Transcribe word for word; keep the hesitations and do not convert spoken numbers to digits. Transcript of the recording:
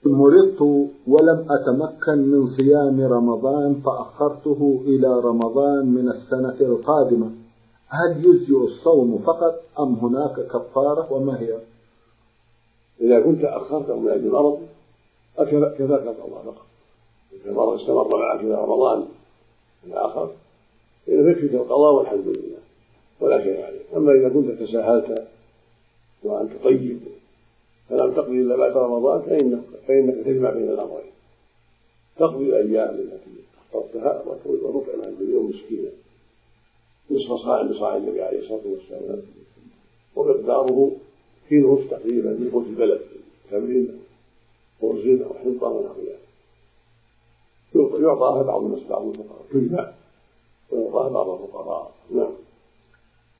مرضت ولم أتمكن من صيام رمضان فأخرته إلى رمضان من السنة القادمة، هل يجزئ الصوم فقط أم هناك كفارة وما هي؟ إذا كنت أخرته من أجل مرض كذاك القضاء فقط. إذا مرض استمر معك إلى رمضان الآخر إذا يكفيك القضاء والحمد لله ولا شيء عليه. أما إذا كنت تساهلت وأنت طيب فلم تقضي إلا بعد رمضان فإنك, فإنك تجمع بين الأمرين، تقضي الأيام التي اخترتها وتطعم عن كل يوم مسكينا نصف صاع بصاع النبي عليه الصلاة والسلام، ومقداره كيلو ونصف تقريبا من قوت البلد، تمرين ورز أو حنطة ونحو ذلك، يعطاها بعض الناس بعض الفقراء تجمع ويعطاها بعض الفقراء. نعم.